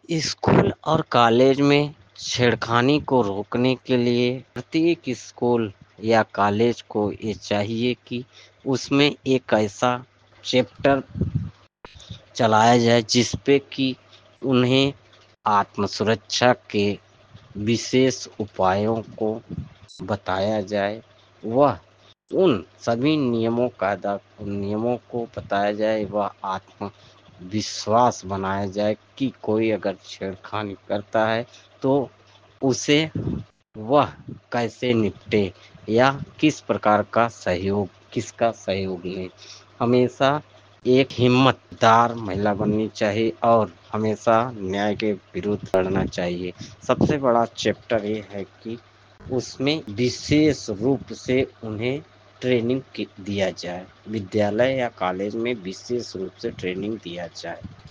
School और college में छेड़खानी को रोकने के लिए प्रत्येक स्कूल या कॉलेज को ये चाहिए कि उसमें एक ऐसा चैप्टर चलाया जाए जिस पे कि उन्हें आत्मसुरक्षा के विशेष उपायों को बताया जाए। वह उन सभी नियमों को बताया जाए। वह आत्मविश्वास बनाया जाए कि कोई अगर छेड़खानी करता है तो उसे वह कैसे निपटे या किस प्रकार का सहयोग किसका सहयोग ले। हमेशा एक हिम्मतदार महिला बननी चाहिए और हमेशा न्याय के विरुद्ध लड़ना चाहिए। सबसे बड़ा चैप्टर ये है कि उसमें विशेष रूप से उन्हें ट्रेनिंग दिया जाए। विद्यालय या कॉलेज में विशेष रूप से ट्रेनिंग दिया जाए।